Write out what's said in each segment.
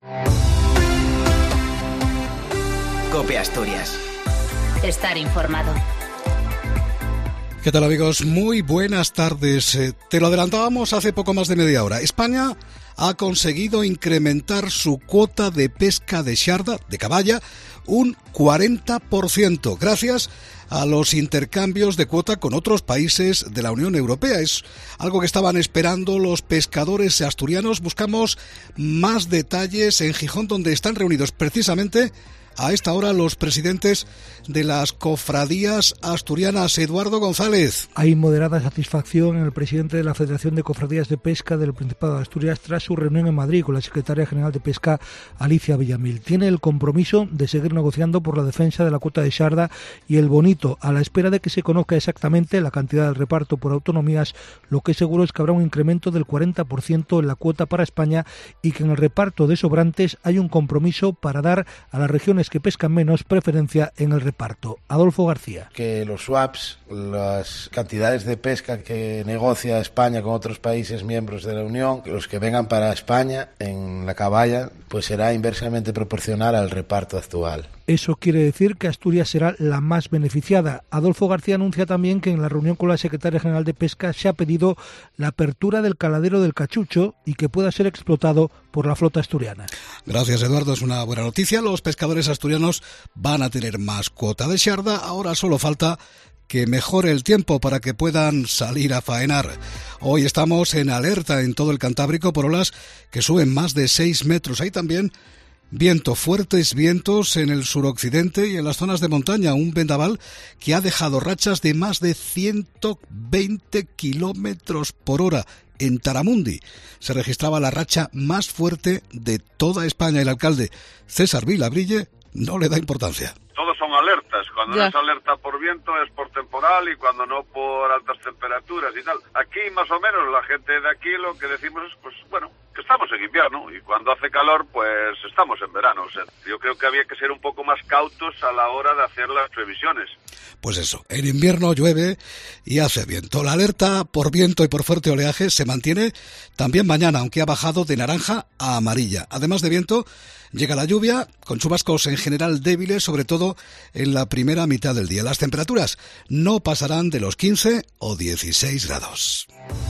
COPE Asturias. Estar informado. ¿Qué tal, amigos? Muy buenas tardes. Te lo adelantábamos hace poco más de media hora. España ha conseguido incrementar su cuota de pesca de xarda, de caballa, un 40%, gracias a los intercambios de cuota con otros países de la Unión Europea. Es algo que estaban esperando los pescadores asturianos. Buscamos más detalles en Gijón, donde están reunidos precisamente a esta hora los presidentes de las cofradías asturianas. Eduardo González. Hay moderada satisfacción en el presidente de la Federación de Cofradías de Pesca del Principado de Asturias tras su reunión en Madrid con la secretaria general de Pesca, Alicia Villamil. Tiene el compromiso de seguir negociando por la defensa de la cuota de xarda y el bonito, a la espera de que se conozca exactamente la cantidad del reparto por autonomías. Lo que es seguro es que habrá un incremento del 40% en la cuota para España y que en el reparto de sobrantes hay un compromiso para dar a las regiones que pescan menos preferencia en el reparto. Adolfo García. Que los swaps, las cantidades de pesca que negocia España con otros países miembros de la Unión, los que vengan para España en la caballa, pues será inversamente proporcional al reparto actual. Eso quiere decir que Asturias será la más beneficiada. Adolfo García anuncia también que en la reunión con la secretaria general de Pesca se ha pedido la apertura del caladero del Cachucho y que pueda ser explotado por la flota asturiana. Gracias, Eduardo. Es una buena noticia. Los pescadores asturianos van a tener más cuota de xarda. Ahora solo falta que mejore el tiempo para que puedan salir a faenar. Hoy estamos en alerta en todo el Cantábrico por olas que suben más de 6 metros. Hay también fuertes vientos en el suroccidente y en las zonas de montaña. Un vendaval que ha dejado rachas de más de 120 kilómetros por hora. En Taramundi se registraba la racha más fuerte de toda España. El alcalde César Vilabrille no le da importancia. Todos son alertas. Cuando no es alerta por viento es por temporal y cuando no por altas temperaturas y tal. Aquí más o menos la gente de aquí lo que decimos es, pues bueno, que estamos en invierno y cuando hace calor pues estamos en verano. O sea, yo creo que había que ser un poco más cautos a la hora de hacer las previsiones. Pues eso, en invierno llueve y hace viento. La alerta por viento y por fuerte oleaje se mantiene también mañana, aunque ha bajado de naranja a amarilla. Además de viento, llega la lluvia, con chubascos en general débiles, sobre todo en la primera mitad del día. Las temperaturas no pasarán de los 15 o 16 grados.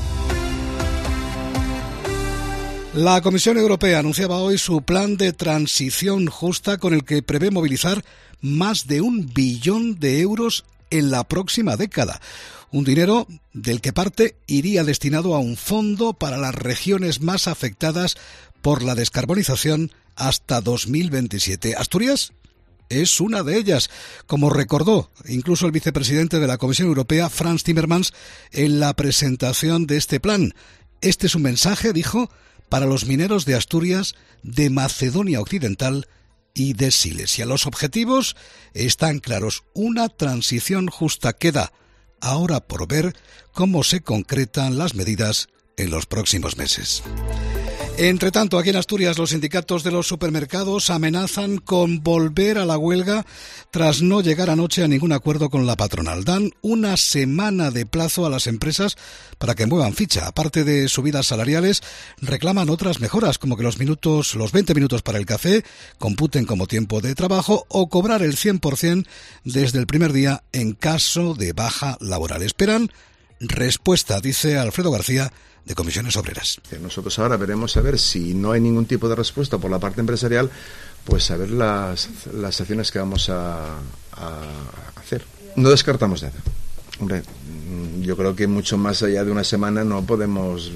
La Comisión Europea anunciaba hoy su plan de transición justa con el que prevé movilizar más de 1 billón de euros en la próxima década. Un dinero del que parte iría destinado a un fondo para las regiones más afectadas por la descarbonización hasta 2027. Asturias es una de ellas, como recordó incluso el vicepresidente de la Comisión Europea, Frans Timmermans, en la presentación de este plan. Este es un mensaje, dijo, para los mineros de Asturias, de Macedonia Occidental y de Silesia. Los objetivos están claros. Una transición justa. Queda ahora por ver cómo se concretan las medidas en los próximos meses. Entre tanto, aquí en Asturias, los sindicatos de los supermercados amenazan con volver a la huelga tras no llegar anoche a ningún acuerdo con la patronal. Dan una semana de plazo a las empresas para que muevan ficha. Aparte de subidas salariales, reclaman otras mejoras, como que los 20 minutos para el café computen como tiempo de trabajo o cobrar el 100% desde el primer día en caso de baja laboral. Esperan respuesta, dice Alfredo García, de Comisiones Obreras. Nosotros ahora veremos a ver si no hay ningún tipo de respuesta por la parte empresarial, pues a ver las acciones que vamos a hacer. No descartamos nada. Hombre, yo creo que mucho más allá de una semana no podemos.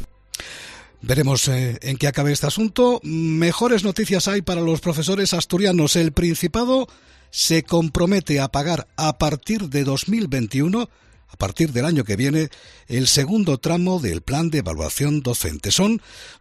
Veremos en qué acabe este asunto. Mejores noticias hay para los profesores asturianos. El Principado se compromete a pagar a partir de 2021, a partir del año que viene, el segundo tramo del plan de evaluación docente. Son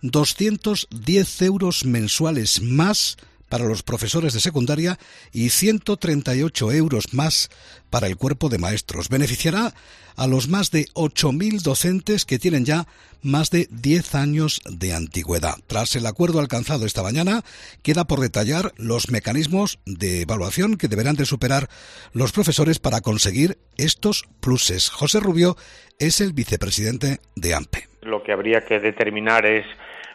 210 euros mensuales más para los profesores de secundaria y 138 euros más para el cuerpo de maestros. Beneficiará a los más de 8.000 docentes que tienen ya más de 10 años de antigüedad. Tras el acuerdo alcanzado esta mañana, queda por detallar los mecanismos de evaluación que deberán de superar los profesores para conseguir estos pluses. José Rubio es el vicepresidente de AMPE. Lo que habría que determinar es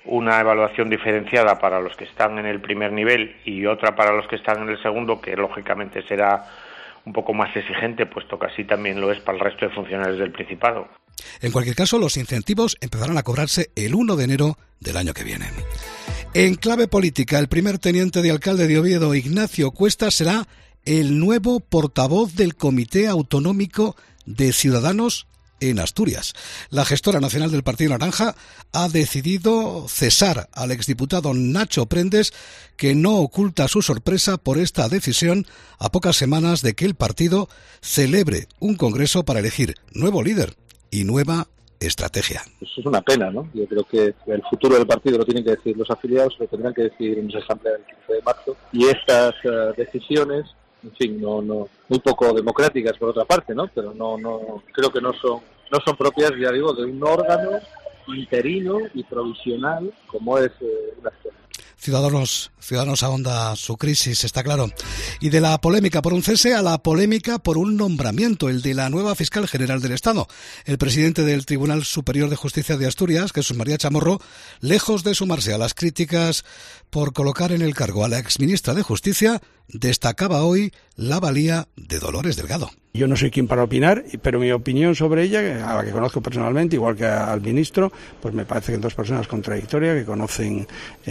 una evaluación diferenciada para los que están en el primer nivel y otra para los que están en el segundo, que lógicamente será un poco más exigente, puesto que así también lo es para el resto de funcionarios del Principado. En cualquier caso, los incentivos empezarán a cobrarse el 1 de enero del año que viene. En clave política, el primer teniente de alcalde de Oviedo, Ignacio Cuesta, será el nuevo portavoz del Comité Autonómico de Ciudadanos en Asturias. La gestora nacional del Partido Naranja ha decidido cesar al exdiputado Nacho Prendes, que no oculta su sorpresa por esta decisión a pocas semanas de que el partido celebre un congreso para elegir nuevo líder y nueva estrategia. Eso es una pena, ¿no? Yo creo que el futuro del partido lo tienen que decidir los afiliados, lo tendrán que decidir en esa asamblea del 15 de marzo, y estas decisiones, en fin, no muy poco democráticas por otra parte, ¿no? Pero no creo que no son propias, ya digo, de un órgano interino y provisional como es la escuela. Ciudadanos ahonda su crisis, está claro. Y de la polémica por un cese a la polémica por un nombramiento, el de la nueva fiscal general del Estado. El presidente del Tribunal Superior de Justicia de Asturias, Jesús María Chamorro, lejos de sumarse a las críticas por colocar en el cargo a la exministra de Justicia, destacaba hoy la valía de Dolores Delgado. Yo no soy quien para opinar, pero mi opinión sobre ella, a la que conozco personalmente, igual que al ministro, pues me parece que son dos personas contradictorias, que conocen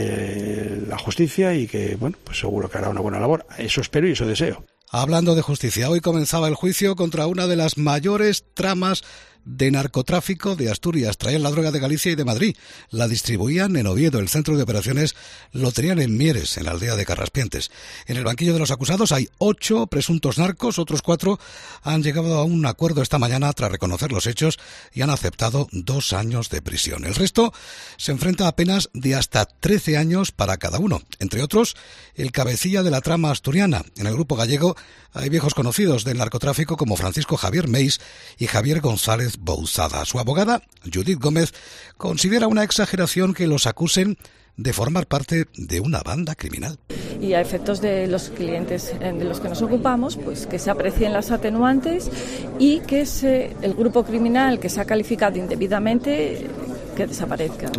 la justicia y que, bueno, pues seguro que hará una buena labor. Eso espero y eso deseo. Hablando de justicia, hoy comenzaba el juicio contra una de las mayores tramas de narcotráfico de Asturias. Traían la droga de Galicia y de Madrid. La distribuían en Oviedo. El centro de operaciones lo tenían en Mieres, en la aldea de Carraspientes. En el banquillo de los acusados hay 8 presuntos narcos. Otros 4 han llegado a un acuerdo esta mañana tras reconocer los hechos y han aceptado 2 años de prisión. El resto se enfrenta a penas de hasta 13 años para cada uno. Entre otros, el cabecilla de la trama asturiana. En el grupo gallego hay viejos conocidos del narcotráfico como Francisco Javier Meis y Javier González Bouzada. Su abogada, Judith Gómez, considera una exageración que los acusen de formar parte de una banda criminal. Y a efectos de los clientes de los que nos ocupamos, pues que se aprecien las atenuantes y que el grupo criminal que se ha calificado indebidamente que desaparezca.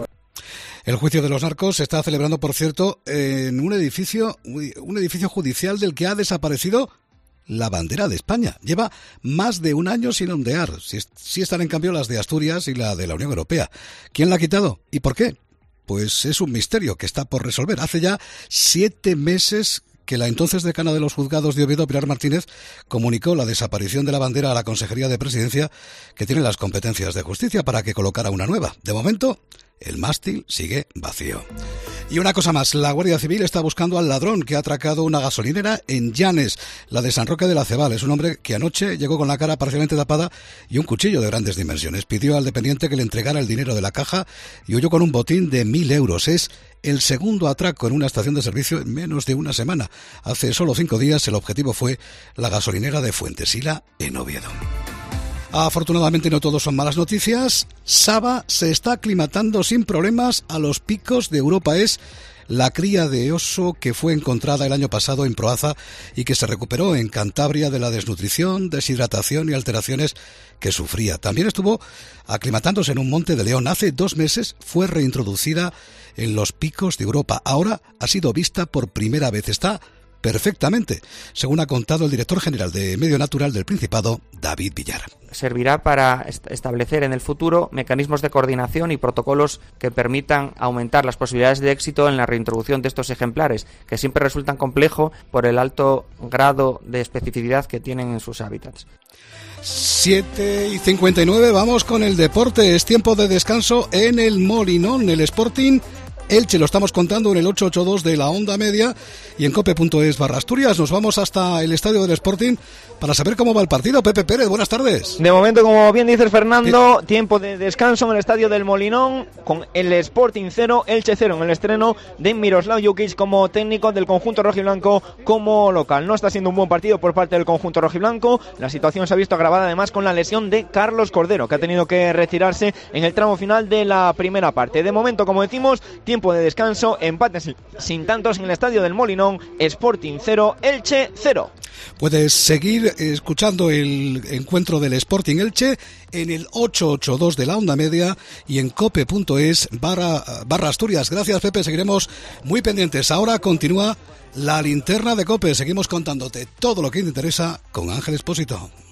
El juicio de los narcos se está celebrando, por cierto, en un edificio judicial del que ha desaparecido la bandera de España. Lleva más de un año sin ondear. Sí están en cambio las de Asturias y la de la Unión Europea. ¿Quién la ha quitado y por qué? Pues es un misterio que está por resolver. Hace ya 7 meses que la entonces decana de los juzgados de Oviedo, Pilar Martínez, comunicó la desaparición de la bandera a la Consejería de Presidencia, que tiene las competencias de justicia, para que colocara una nueva. De momento, el mástil sigue vacío. Y una cosa más, la Guardia Civil está buscando al ladrón que ha atracado una gasolinera en Llanes, la de San Roque de la Cebal. Es un hombre que anoche llegó con la cara parcialmente tapada y un cuchillo de grandes dimensiones. Pidió al dependiente que le entregara el dinero de la caja y huyó con un botín de 1.000 euros. Es el segundo atraco en una estación de servicio en menos de una semana. Hace solo 5 días el objetivo fue la gasolinera de Fuentesila en Oviedo. Afortunadamente no todo son malas noticias. Saba se está aclimatando sin problemas a los picos de Europa. Es la cría de oso que fue encontrada el año pasado en Proaza y que se recuperó en Cantabria de la desnutrición, deshidratación y alteraciones que sufría. También estuvo aclimatándose en un monte de León. Hace 2 meses fue reintroducida en los picos de Europa. Ahora ha sido vista por primera vez. Está perfectamente, según ha contado el director general de Medio Natural del Principado, David Villar. Servirá para establecer en el futuro mecanismos de coordinación y protocolos que permitan aumentar las posibilidades de éxito en la reintroducción de estos ejemplares, que siempre resultan complejos por el alto grado de especificidad que tienen en sus hábitats. 7:59, vamos con el deporte. Es tiempo de descanso en el Molinón. El Sporting Elche lo estamos contando en el 882 de la onda media y en cope.es/Asturias. Nos vamos hasta el estadio del Sporting para saber cómo va el partido. Pepe Pérez, buenas tardes. De momento, como bien dices, Fernando, tiempo de descanso en el estadio del Molinón con el Sporting 0, Elche 0 en el estreno de Miroslav Jukic como técnico del conjunto rojiblanco como local. No está siendo un buen partido por parte del conjunto rojiblanco. La situación se ha visto agravada además con la lesión de Carlos Cordero, que ha tenido que retirarse en el tramo final de la primera parte. De momento, como decimos, tiempo de descanso, empate sin tantos en el estadio del Molinón, Sporting 0, Elche 0. Puedes seguir escuchando el encuentro del Sporting Elche en el 882 de la onda media y en cope.es/Asturias. Gracias, Pepe, seguiremos muy pendientes. Ahora continúa la linterna de COPE. Seguimos contándote todo lo que te interesa con Ángel Expósito.